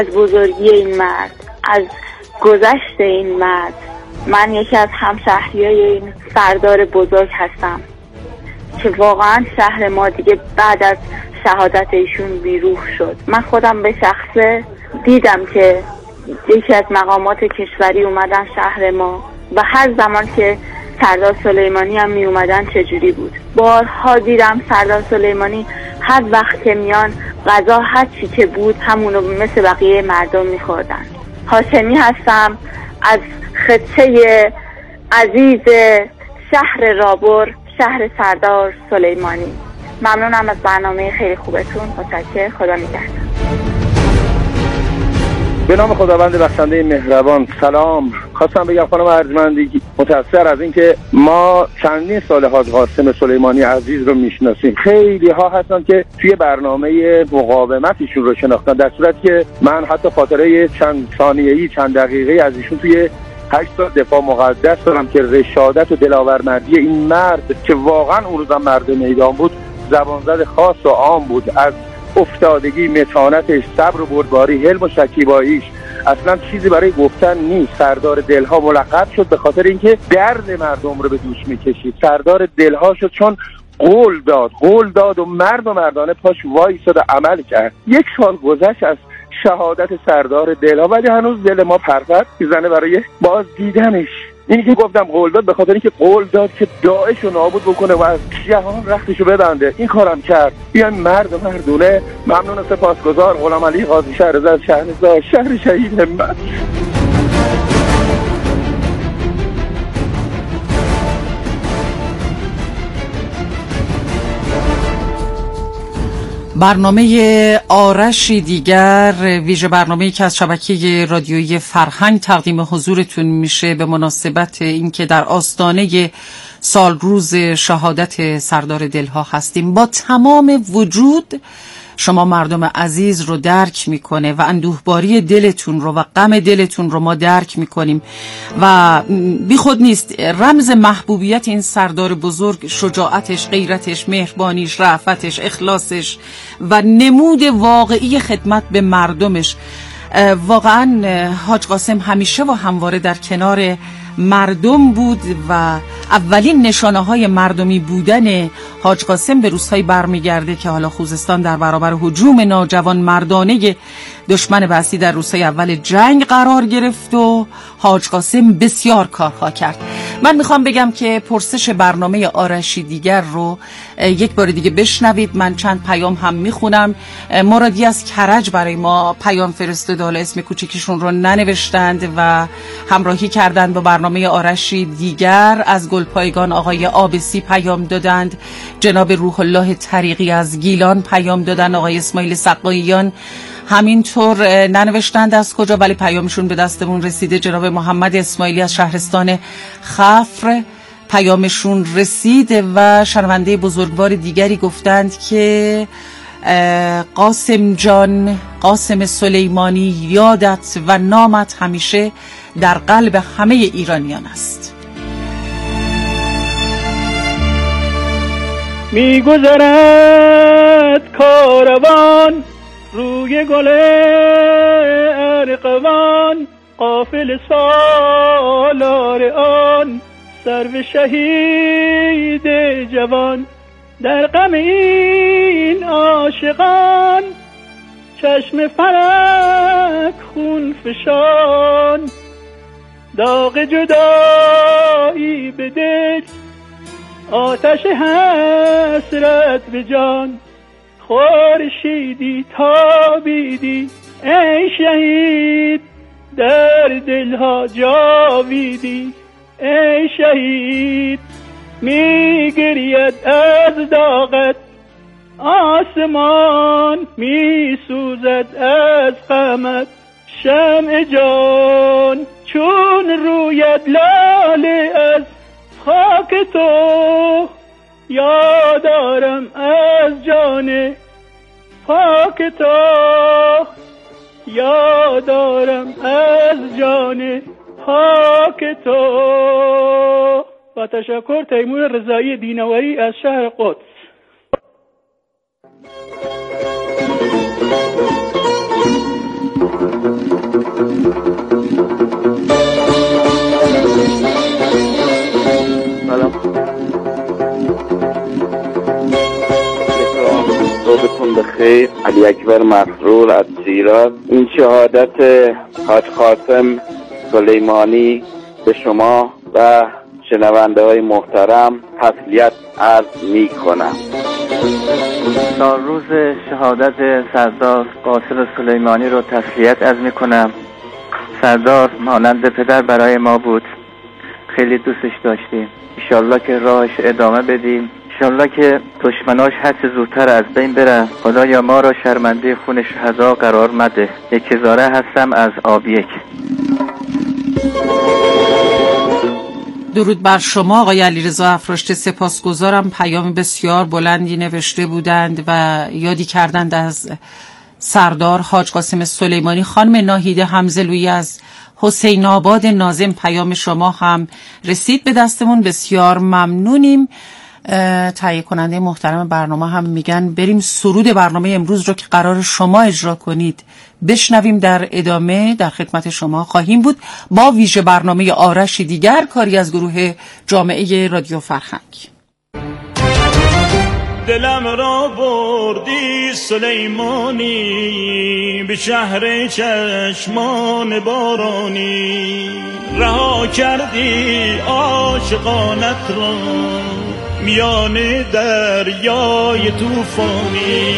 از بزرگی این مرد، از گذشت این مرد. من یکی از همشهریای این سردار بزرگ هستم که واقعا شهر ما دیگه بعد از شهادت ایشون بیروح شد. من خودم به شخصه دیدم که یکی از مقامات کشوری اومدن شهر ما و هر زمان که سردار سلیمانی هم می اومدن چجوری بود. بارها دیدم سردار سلیمانی هر وقت که میان غذا هر چی که بود همونو مثل بقیه مردم میخوردن. هاشمی هستم از خطه عزیز شهر رابر، شهر سردار سلیمانی. ممنونم از برنامه خیلی خوبتون. متشکرم. خدا نگهدار. به نام خداوند بخشنده مهربان. سلام. خواستم بگم خانم ارجمندی متأثر از اینکه ما چندین سال حاج قاسم سلیمانی عزیز رو میشناسیم. خیلی ها هستن که توی برنامه مقاومتشون رو شناختن، در صورتی که من حتی خاطره چند ثانیه‌ای چند دقیقه از ایشون توی 8 سال دفاع مقدس دارم که رشادت و دلاورمردی این مرد که واقعا اون روزا مرد میدان بود، زبانزد خاص و عام بود. از افتادگی، متانتش، صبر و بردباری، حلم و شکیباییش اصلا چیزی برای گفتن نیست. سردار دلها ملقب شد به خاطر اینکه درد مردم رو به دوش میکشید. سردار دلها شد چون قول داد و مردانه پاش وایساد و عمل کرد. 1 سال گذشت از شهادت سردار دلها ولی هنوز دل ما پرپر میزنه برای باز دیدنش. اینی که گفتم قول داد به خاطر اینکه قول داد که داعش رو نابود بکنه و از جهان رختشو ببنده. این کارم کرد. بیایم مرد و مردونه. ممنون و سپاسگزار. غلام علی قاضی شهرزاد شهرزاد، شهر شهید همت. برنامه آرشی دیگر، ویژه برنامه‌ای که از شبکه رادیویی فرهنگ تقدیم حضورتون میشه به مناسبت اینکه در آستانه سال روز شهادت سردار دلها هستیم. با تمام وجود شما مردم عزیز رو درک میکنه و اندوهباری دلتون رو و غم دلتون رو ما درک میکنیم و بی خود نیست. رمز محبوبیت این سردار بزرگ شجاعتش، غیرتش، مهربانیش، رأفتش، اخلاصش و نمود واقعی خدمت به مردمش. واقعا حاج قاسم همیشه و همواره در کنار مردم بود و اولین نشانه های مردمی بودن حاج قاسم به روزهای برمیگرده که حالا خوزستان در برابر هجوم ناجوان مردانه دشمن بعثی در روزهای اول جنگ قرار گرفت و حاج قاسم بسیار کارها کرد. من میخوام بگم که پرسش برنامه آرشی دیگر رو یک بار دیگه بشنوید. من چند پیام هم میخونم. مرادی از کرج برای ما پیام فرستاد، حالا اسم کوچیکشون رو ننوشتند و همراهی کردند با برنامه آرشی دیگر. از گلپایگان آقای آبسی پیام دادند. جناب روح الله طریقی از گیلان پیام دادن. آقای اسماعیل سقاییان همینطور ننوشتند از کجا ولی پیامشون به دستمون رسیده. جناب محمد اسماعیلی از شهرستان خفر پیامشون رسید و شنونده بزرگوار دیگری گفتند که قاسم جان، قاسم سلیمانی، یادت و نامت همیشه در قلب همه ایرانیان است. میگذرد کاروان روی گل ارغوان، قافل سالار آن سرو شهید جوان. در غم این عاشقان چشم فلک خون فشان، داغ جدایی به دل، آتش حسرت به جان. خورشیدی تابیدی ای شهید، در دلها جاویدی ای شهید. میگرید از داغت آسمان، میسوزد از غمت شمع جان. چون رویت لاله از خاک تو، یادارم از جان پاک تو، یادارم از جان پاک تو. با تشکر، تیمور رضایی دینوری از شهر قدس. صبحتون بخیر. علی اکبر مسرور از شیراز. این شهادت حاج قاسم سلیمانی به شما و شنونده های محترم تسلیت عرض می کنم. روز شهادت سردار قاسم سلیمانی رو تسلیت عرض می کنم. سردار مانند پدر برای ما بود، خیلی دوستش داشتیم. انشالله که راهش ادامه بدیم، انشالله که دشمناش هرچه زودتر از بین برن. خدایا ما را شرمنده خون شهدا قرار مده. یک هزاره هستم از آبیک. درود بر شما آقای علیرضا افراشته. سپاسگزارم. پیام بسیار بلندی نوشته بودند و یادی کردند از سردار حاج قاسم سلیمانی. خانم ناهیده حمزلویی از حسین آباد ناظم، پیام شما هم رسید به دستمون، بسیار ممنونیم. تهیه کننده محترم برنامه هم میگن بریم سرود برنامه امروز رو که قرار شما اجرا کنید بشنویم. در ادامه در خدمت شما خواهیم بود با ویژه برنامه آرش دیگر، کاری از گروه جامعه رادیو فرهنگ. دلم را بردی سلیمانی به شهر چشمان بارانی، رها کردی عاشقانت را میان دریای طوفانی.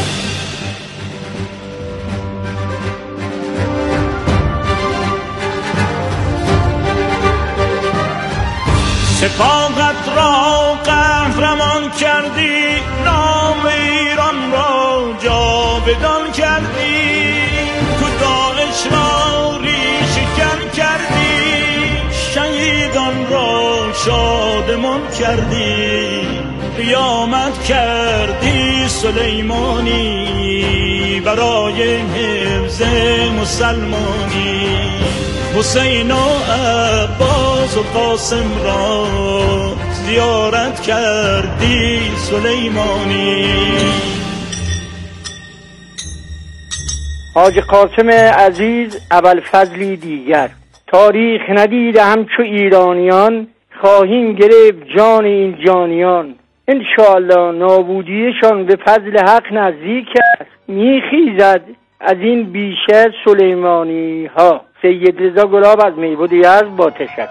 سپاهت را قهرمان کردی، نام ایران را جاودان کردی، تو داعش را ریشه‌کن کردی، شهیدان را شادمان کردی، قیامت کردی سلیمانی برای حفظ مسلمانی. حسین و عباس و قاسم را زیارت کردی سلیمانی. حاج قاسم عزیز ابوالفضلی دیگر. تاریخ ندیده همچو ایرانیان، خواهیم گرفت جان این جانیان. انشاءالله نابودیشان به فضل حق نزدیک است، میخیزد از این بیشه سلیمانی ها. سید رضا گلاب از میبود یزد با تشکر.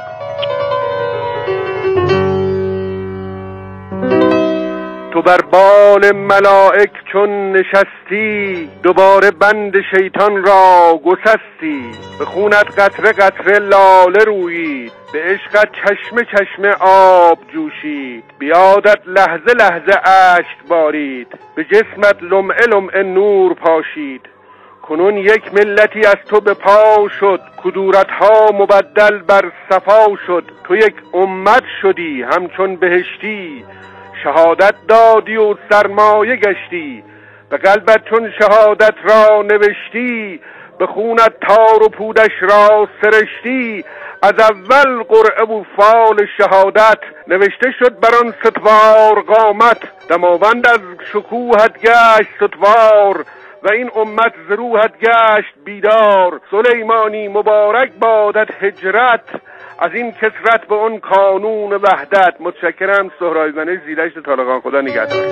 تو بر بال ملائک چون نشستی، دوباره بند شیطان را گسستی. به خونت قطره قطره لاله رویید، به عشقت چشمه چشمه آب جوشید. بیادت لحظه لحظه اشک بارید، به جسمت لمعه لمعه نور پاشید. کنون یک ملتی از تو به پا شد، کدورتها مبدل بر صفا شد. تو یک امت شدی همچون بهشتی، شهادت دادی و سرمایه گشتی. به قلبت چون شهادت را نوشتی، به خونت تار و پودش را سرشتی. از اول قرعه و فال شهادت، نوشته شد بر آن ستوار قامت. دماوند از شکوهت گشت ستوار، و این امت ز روحت گشت بیدار. سلیمانی مبارک بادت هجرت، از این کسرت به اون کانون وحدت. متشکرم. سهرابی‌بنای زیرشت طالقان. خدا نگهدار.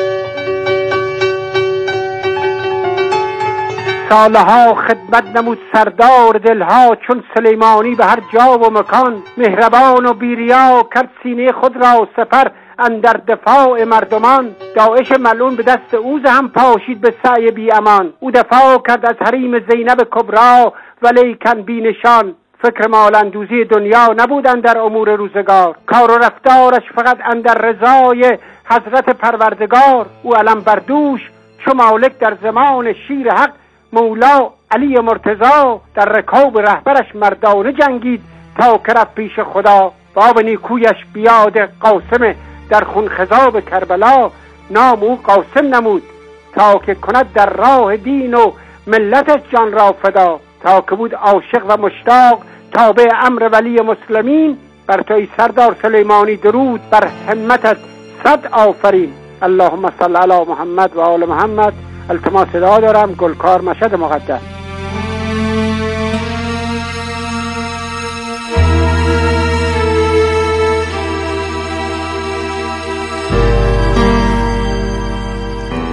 سالها خدمت نمود سردار دلها، چون سلیمانی به هر جا و مکان. مهربان و بیریا کرد سینه خود را سپر، اندر دفاع مردمان. داعش ملعون به دست اوز هم پاشید به سعی بی امان. او دفاع کرد از حریم زینب کبرا، ولیکن بی نشان. فکر مالندوزی دنیا نبودن در امور روزگار، کار و رفتارش فقط اندر رضای حضرت پروردگار. او علم بردوش چو مالک در زمان شیر حق، مولا علی مرتضی در رکاب رهبرش مردانه جنگید تا که رفت پیش خدا. باب نیکویش بیاد قاسم در خون خضاب کربلا، نام او قاسم نمود تا که کند در راه دین و ملتش جان را فدا. تا که بود عاشق و مشتاق تابع امر ولی مسلمین، بر توی سردار سلیمانی درود بر همتت 100 آفرین. اللهم صل علی محمد و آل محمد. التماس دعا دارم. گلکار مشهد مقدس.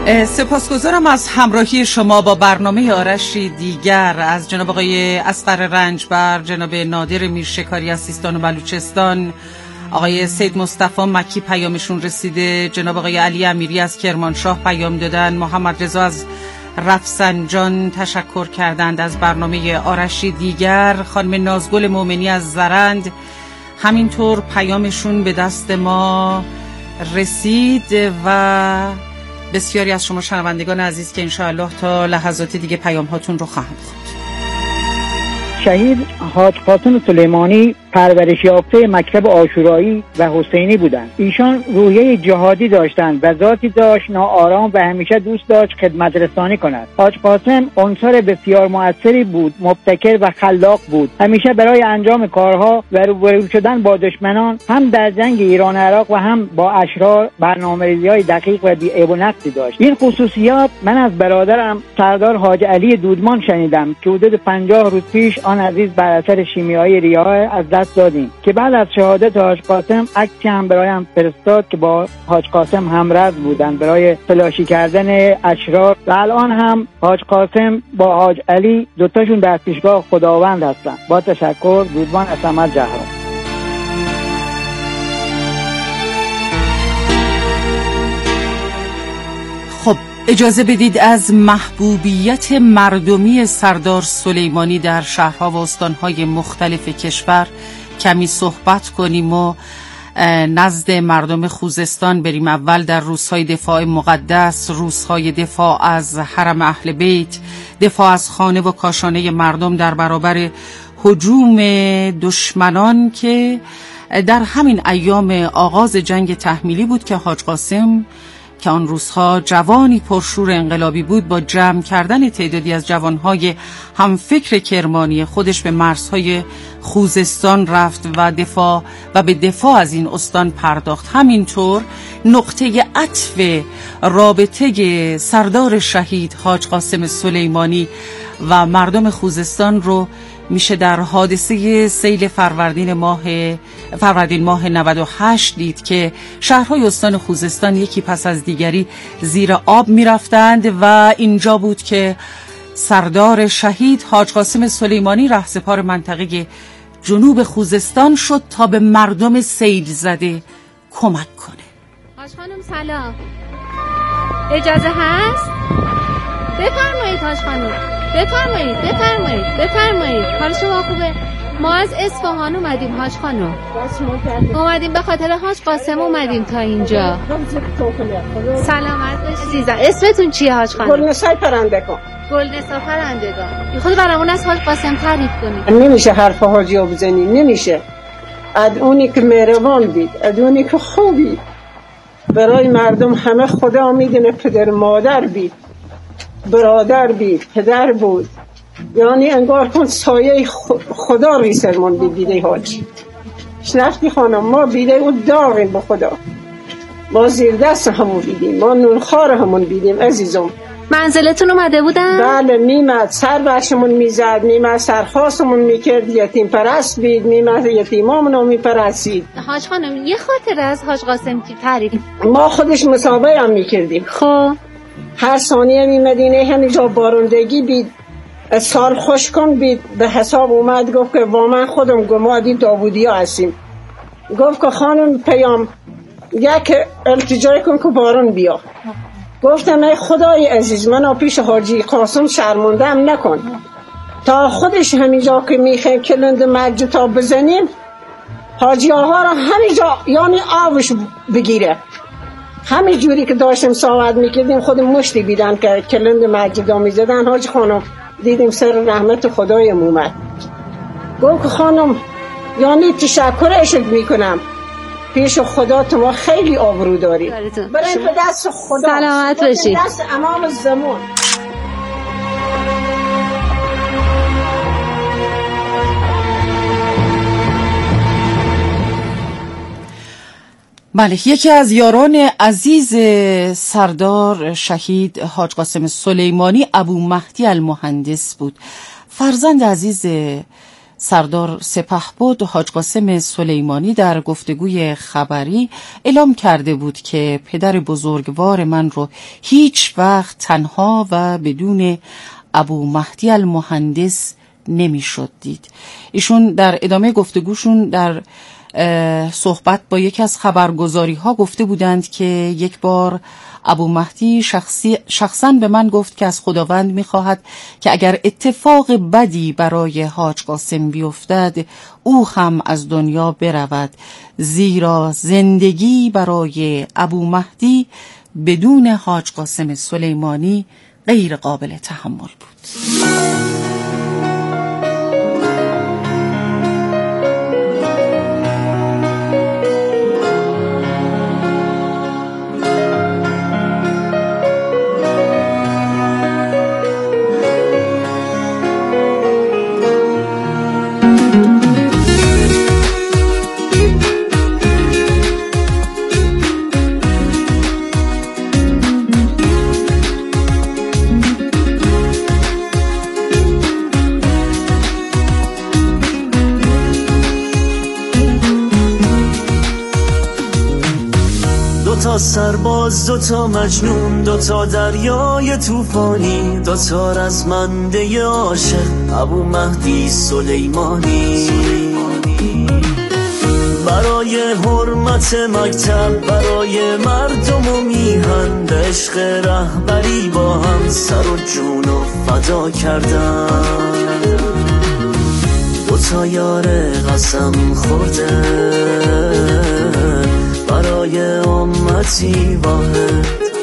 سپاسگزارم از همراهی شما با برنامه آرشی دیگر از جناب آقای اصغر رنجبر، جناب نادر میرشکاری از سیستان و بلوچستان، آقای سید مصطفی مکی پیامشون رسیده، جناب آقای علی امیری از کرمانشاه پیام دادن، محمد رضا از رفسنجان تشکر کردند از برنامه آرشی دیگر، خانم نازگل مومنی از زرند همینطور پیامشون به دست ما رسید و بسیاری از شما شنوندگان عزیز که انشاءالله تا لحظات دیگه پیام هاتون رو خواهند خواند. شهید حاج قاسم سلیمانی پرورش یافته مکتب عاشورایی و حسینی بودند. ایشان روحیه جهادی داشتند و ذاتی داشت ناآرام و همیشه دوست داشت خدمت رسانی کند. حاج قاسم عنصر بسیار مؤثری بود، مبتکر و خلاق بود. همیشه برای انجام کارها و روبرو شدن با دشمنان هم در جنگ ایران و عراق و هم با اشرار برنامه‌ریزی‌های دقیق و بی‌عیب و نقصی داشت. این خصوصیات من از برادرم سردار حاج علی دودمان شنیدم که حدود 50 روز پیش آن عزیز بر اثر شیمیایی ریاه از دست دادیم، که بعد از شهادت حاج قاسم عکسی هم برایم فرستاد که با حاج قاسم همرز بودند برای تلاشی کردن اشرار و الان هم حاج قاسم با حاج علی دوتاشون در پیشگاه خداوند هستند. با تشکر، دودمان از سمت جهرم. خب اجازه بدید از محبوبیت مردمی سردار سلیمانی در شهرها و استانهای مختلف کشور کمی صحبت کنیم و نزد مردم خوزستان بریم. اول در روزهای دفاع مقدس، روزهای دفاع از حرم اهل بیت، دفاع از خانه و کاشانه مردم در برابر هجوم دشمنان که در همین ایام آغاز جنگ تحمیلی بود که حاج قاسم که آن روزها جوانی پرشور انقلابی بود با جمع کردن تعدادی از جوانهای همفکر کرمانی خودش به مرزهای خوزستان رفت و به دفاع از این استان پرداخت. همینطور نقطه عطف رابطه سردار شهید حاج قاسم سلیمانی و مردم خوزستان رو میشه در حادثه سیل فروردین ماه 98 دید که شهرهای استان خوزستان یکی پس از دیگری زیر آب میرفتند و اینجا بود که سردار شهید حاج قاسم سلیمانی رهسپار منطقه جنوب خوزستان شد تا به مردم سیل زده کمک کنه. حاج خانم سلام، اجازه هست؟ بفرمایید حاج خانم، بفرمایید. حال شما خوبه؟ ما از اصفهان اومدیم حاج خانم، اومدیم به خاطر حاج قاسم اومدیم تا اینجا. سلامت باشید عزیزم. اسمتون چیه حاج خانم؟ گلنسای پرندگان. خود برامون از حاج قاسم تعریف کنید. نمیشه حرف حاجیو بزنی، نمیشه. از اونی که مهربان بید، از اونی که خوبی برای مردم همه خدا میدونه، پدر مادر بید، برادر بید، پدر بود، یعنی انگار کن سایه خدا ریسرمون بیده حاج. شنفتی خانم، ما بیده او داغیم به خدا، ما زیر دست همون بیدیم، ما نونخوار همون بیدیم عزیزم. منزلتون اومده بودن؟ بله، میمد سر برشمون میزد، میمد سرخواستمون میکرد، یتیم پرست بید، میمد یتیمامونو میپرستید. حاج خانم یه خاطره از حاج قاسم کی تعریف؟ ما خودش مسابقه هم میکردیم. خب هر ثانیه میمدینه همینجا بارندگی بید، سال خوش کن بید، به حساب اومد گفت که با من خودم گمادی داوودی ها هستیم. گفت که خانم پیام یک التجای کن که بارون بیا. گفتم ای خدای عزیز، من پیش حاجی قاسم شرمندم نکن، تا خودش همینجا که میخوایم کلند مجد تا بزنیم حاجی آقا را همینجا یعنی آبش بگیره. همین جوری که داشتیم صحبت میکردیم خود مشتی بیدن که کلند مجد ها میزدن. حاجی خانم دیدیم سر رحمت خدایم اومد. گفت خانم یعنی تشکرشت میکنم، پیش خدا تو ما خیلی آبرو داری. برای به دست خدا سلامت باشی، به دست امام زمان. بله، یکی از یاران عزیز سردار شهید حاج قاسم سلیمانی ابو مهدی المهندس بود، فرزند عزیز سردار سپهبد حاج قاسم سلیمانی در گفتگوی خبری اعلام کرده بود که پدر بزرگوار من رو هیچ وقت تنها و بدون ابو مهدی المهندس نمیشد دید. ایشون در ادامه گفتگوشون در صحبت با یکی از خبرگزاری ها گفته بودند که یک بار ابو مهدی شخصا به من گفت که از خداوند میخواهد که اگر اتفاق بدی برای حاج قاسم بیفتد او هم از دنیا برود، زیرا زندگی برای ابو مهدی بدون حاج قاسم سلیمانی غیر قابل تحمل بود. سرباز، دوتا مجنون، دوتا دریای توفانی، دوتا رزمنده عاشق ابو مهدی سلیمانی. برای حرمت مکتب، برای مردم و میهن، به عشق رهبری با هم سر و جون و فدا کردن. دوتا یار قسم خورده برای امتی واحد،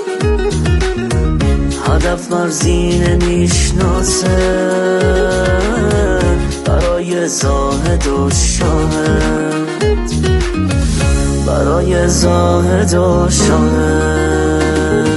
هدف ورزی نمیشناسه برای زاهد و شاهد، برای زاهد و شاهد.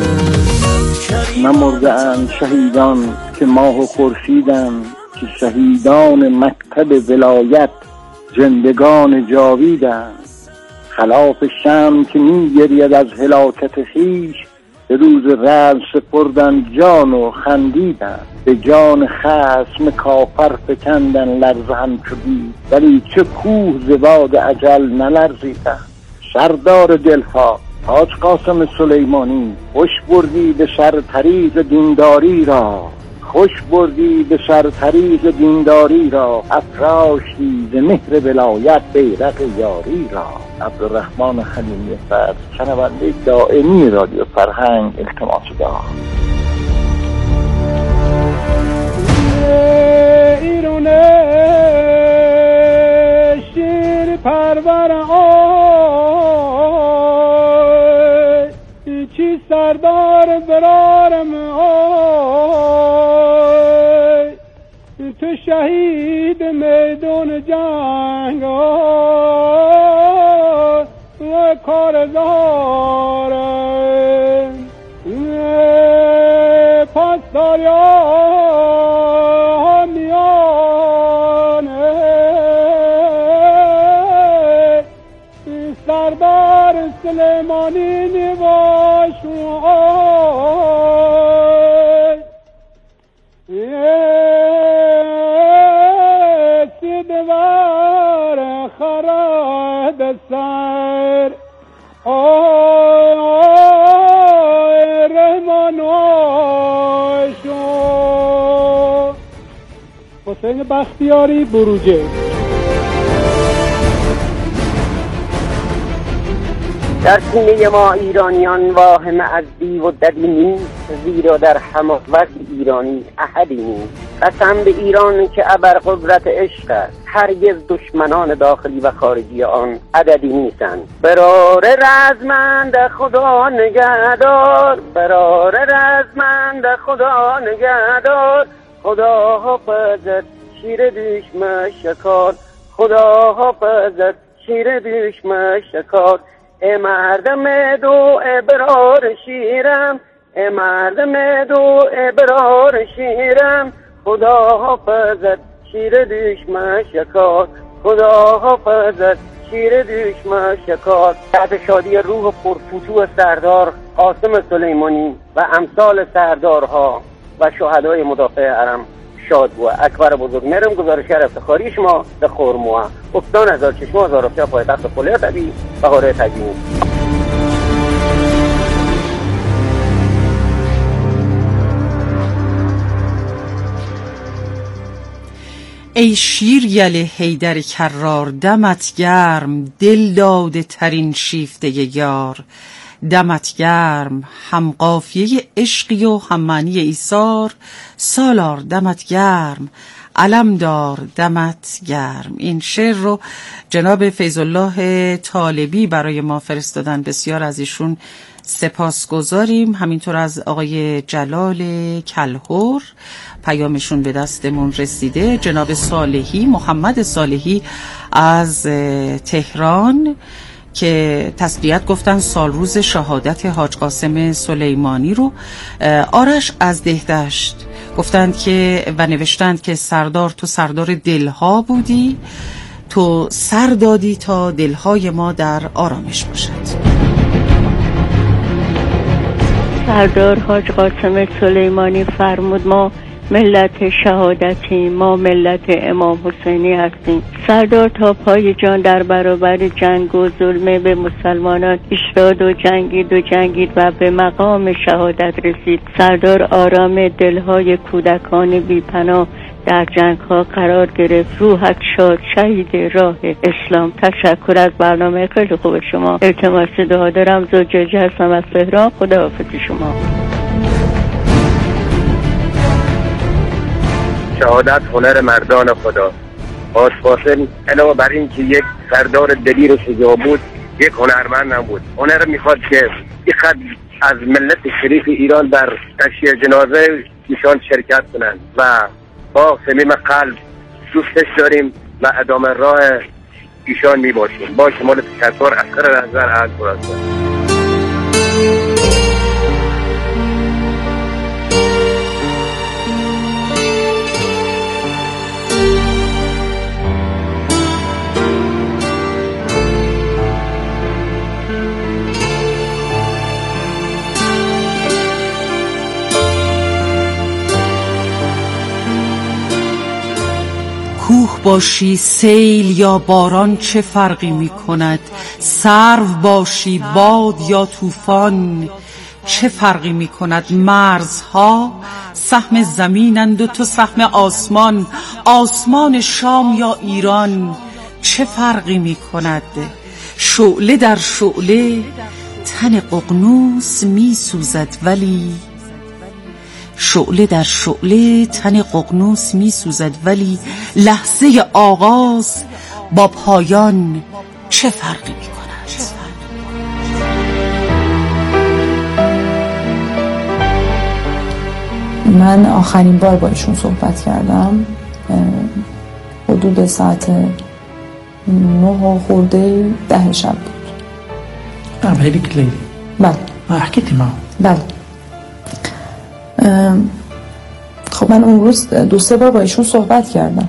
نمردند شهیدان که ماه و خورشیدند، که شهیدان مکتب ولایت زندگان جاویدند. خلاف شمع که می گرید از هلاکت خویش، به روز رعد سپردن جان و خندیدن. به جان خصم کافر فکندن لرزه همچو بید، ولی چه کوه ز باد اجل نلرزیدن. سردار دلها حاج قاسم سلیمانی، خوش بردی به سر طریق دینداری را، خوش بردی به سر طریق دینداری را، افراشتی ز مهر ولایت بیرق یاری را. عبدالرحمن خلیلی فرد، شنونده دائمی رادیو فرهنگ، التماس دارم. ایرونه شیر پرور آی، چی سردار برارم آی، تو شهید میدون جنگ و کارزاره پس داریا میانه سردار سلیمانی نباش سیدوار خرد سر رحمان شو. حسین بختیاری، بروجه. در سینه ما ایرانیان واهم از دیو و ددی نیست، زیرا در هماورد ایرانی احدی نیست. قسم به ایران که ابرقدرت عشق است، هرگز دشمنان داخلی و خارجی آن عددی نیستند. برار رزمند خدا نگهدار، برار رزمند خدا نگهدار، خدا حافظت شیر دشمن شکار، خدا حافظت شیر دشمن شکار. ای مردم دو ابرار شیرم، ای مردم دو ابرار شیرم، خدا حافظت شیر دشمن شکار، خدا حافظت شیر دشمن شکار. بعد شادی روح پرفتوح سردار قاسم سلیمانی و امثال سردارها و شهدای مدافع حرم شاد بوا اکبر بزرگ میرم گزارش افتخاری شما در خورموها افتان هزار چشمه هزار افشا پایتخت قله طبیعی و قاره طبیعی. ای شیر یل حیدر کرار دمت گرم، دل داده ترین شیفته یار دمت گرم، هم قافیه عشقی و هم معنی ایثار، سالار دمت گرم، علمدار دمت گرم. این شعر رو جناب فیض‌الله طالبی برای ما فرستادن، بسیار از ایشون سپاسگزاریم. همینطور از آقای جلال کلهر پیامشون به دستمون رسیده. جناب صالحی، محمد صالحی از تهران که تسلیت گفتن سال روز شهادت حاج قاسم سلیمانی رو. آرش از دهدشت گفتند که و نوشتند که سردار تو سردار دلها بودی، تو سر دادی تا دلهای ما در آرامش باشد. سردار حاج قاسم سلیمانی فرمود ما ملت شهادتی، ما ملت امام حسینی هستیم. سردار تا پای جان در برابر جنگ و ظلم به مسلمانان ایستاد و جنگید و به مقام شهادت رسید. سردار آرام دلهای کودکان بی‌پناه در جنگ ها قرار گرفت. روحت شاد شهید راه اسلام. تشکر از برنامه خیلی خوب شما. التماس دعا دارم. زوجه هستم از تهران. خداحافظ شما. شهادت هنر مردان خدا. حاج قاسم علاوه بر این که یک سردار دلیر و شجاع بود، یک هنرمند هم بود. هنر میخواد که اینقدر از ملت شریف ایران در تشییع جنازه ایشان شرکت کنند و با صمیم قلب دوستش داریم و ادامه راه ایشان میباشیم. با شمال تشکر. اصغر نظر از خراسان. کوه باشی سیل یا باران چه فرقی می کند، سرو باشی باد یا طوفان چه فرقی می کند. مرزها سهم زمینند و تو سهم آسمان، آسمان شام یا ایران چه فرقی می کند. شعله در شعله تن ققنوس می سوزد ولی شعله در شعله تن ققنوس می سوزد ولی لحظه آغاز با پایان چه فرقی می کند. من آخرین بار با ایشون صحبت کردم حدود ساعت 9 خورده 10 شب بود. قبلك ليلي بله حكيتي معه؟ بله. خب من اون روز 2-3 بار با ایشون صحبت کردم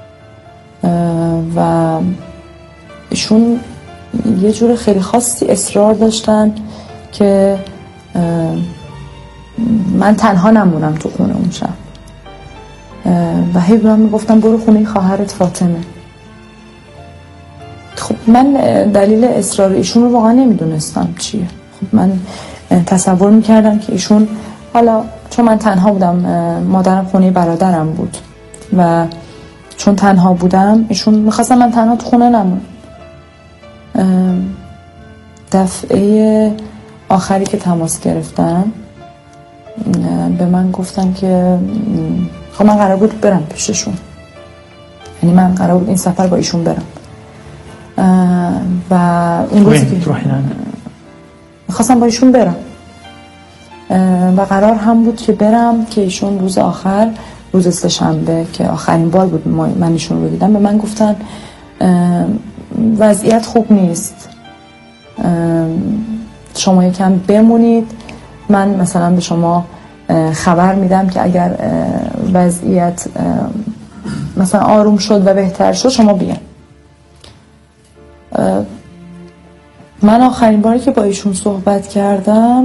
و ایشون یه جور خیلی خاصی اصرار داشتن که من تنها نمونم تو خونه اون شب و هی به من میگفتم برو خونه خواهرت فاطمه. خب من دلیل اصرار ایشون رو واقعا نمیدونستم چیه. خب من تصور میکردم که ایشون حالا چون من تنها بودم، مادرم خونه برادرم بود و چون تنها بودم ایشون میخواستم من تنها تو خونه نمونم. دفعه آخری که تماس گرفتم به من گفتن که خب من قرار بود برم پیششون، یعنی من قرار بود این سفر با ایشون برم و اون روزی که میخواستم با ایشون برم و قرار هم بود که برم که ایشون روز آخر، روز سه‌شنبه که آخرین بار بود من ایشون رو دیدم، به من گفتن وضعیت خوب نیست، شما یکم بمونید، من مثلا به شما خبر میدم که اگر وضعیت مثلا آروم شد و بهتر شد شما بیان. من آخرین باری که با ایشون صحبت کردم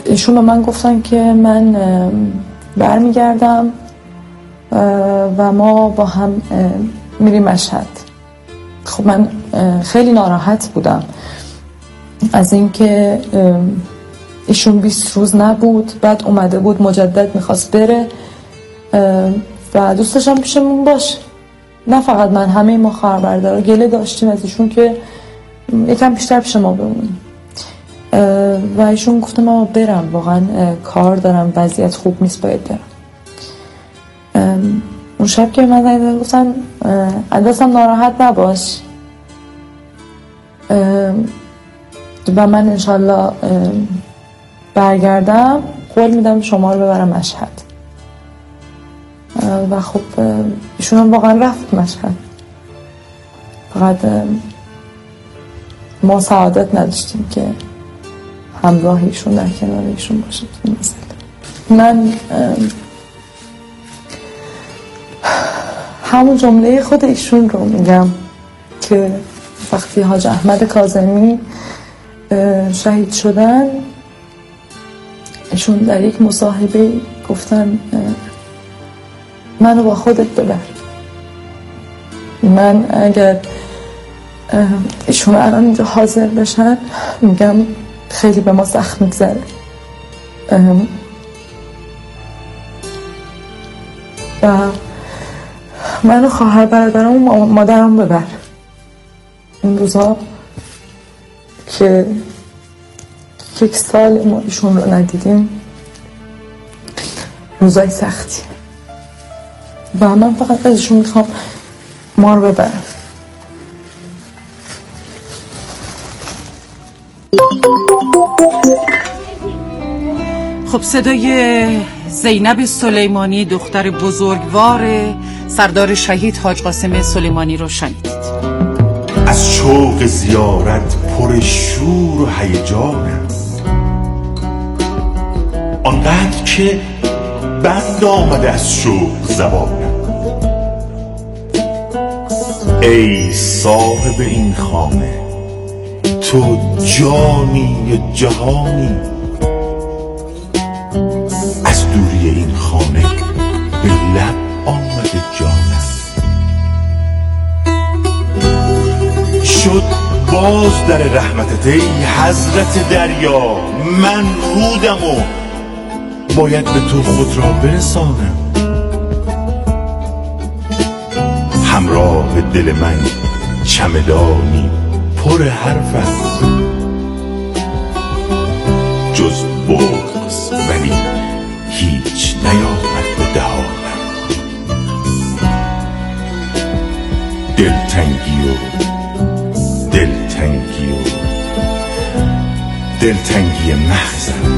ایشون به من گفتن که من برمیگردم و ما با هم میریم مشهد. خب من خیلی ناراحت بودم از اینکه ایشون 20 روز نبود، بعد اومده بود مجدد میخواست بره و دوست داشتم پیشمون باشه. نه فقط من، همه ما خواهربرادرها گله داشتیم از ایشون که یکم بیشتر پیش ما بمونیم و ایشون گفتم من برم، واقعا کار دارم، وضعیت خوب نیست، باید برم. اون شب که من زنگ گفتم ازم ناراحت نباش و من انشالله برگردم قول میدم شما رو ببرم مشهد. و خب ایشون هم واقعا رفت مشهد، فقط ما سعادت نداشتیم که همراه ایشون در کنار ایشون باشیم. من همون جمله خود ایشون رو میگم که وقتی حاج احمد کاظمی شهید شدن، ایشون در یک مصاحبه گفتن منو با خودت ببر. من اگر ایشون الان اینجا حاضر بشن میگم خیلی به ما سخت میگذره. و منو خواهر برادرم و مادرم ببر. این روزها که 1 سال ما ایشون رو ندیدیم روزای سختی و من فقط ازشون میخوام ما رو ببرم. خب صدای زینب سلیمانی، دختر بزرگوار سردار شهید حاج قاسم سلیمانی رو شنیدید. از شوق زیارت پر شور و هیجانم، آنقدر که بند آمده از شوق زبانم. ای صاحب این خانه، تو جانی جهانی، از دوری این خانه به لب آمده جانم. شد باز در رحمتت ای حضرت دریا، من رودم و باید به تو خود را برسانم. همراه دل من چمدانی پر حرف است، جز بغض ولی هیچ نیامد به دهانم. دلتنگی محضم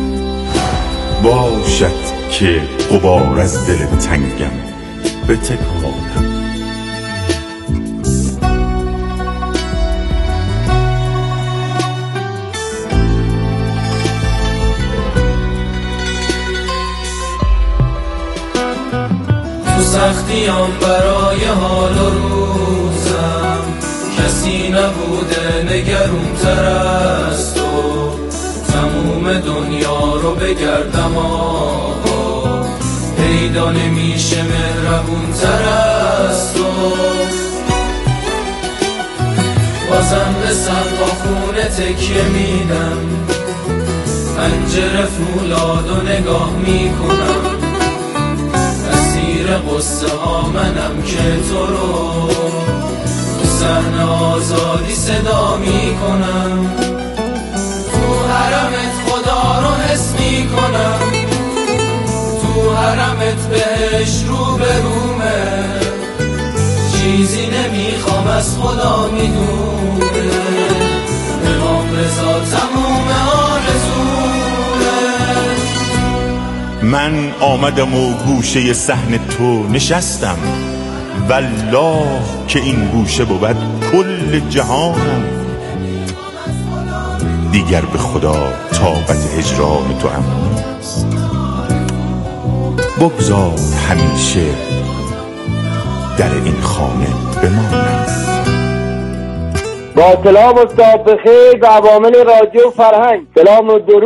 باشد که غبار از دل تنگم بتکانم. تو سختیام برای حال و روزم کسی نبوده نگرون‌تر از تو. تموم دنیا رو بگردم آقا، پیدا نمیشه مهربون‌تر از تو. بازم به سقف خونه تکیه میدم، پنجره فولاد و نگاه میکنم. اسیر قصه ها منم که تو رو تو صحنه آزادی صدا میکنم. تو حرمت خدا رو حس میکنم، تو حرمت بهش رو به رومه. چیزی نمیخوام از خدا میدونه، امام رضا تموم آرزومه. من آمدم و گوشه صحن تو نشستم، والله که این گوشه بود کل جهانم. دیگر به خدا طاقت هجران تو هم نیست، بگذار همیشه در این خانه بمانم. با سلام و صبح بخیر به عوامل رادیو فرهنگ، سلام و درود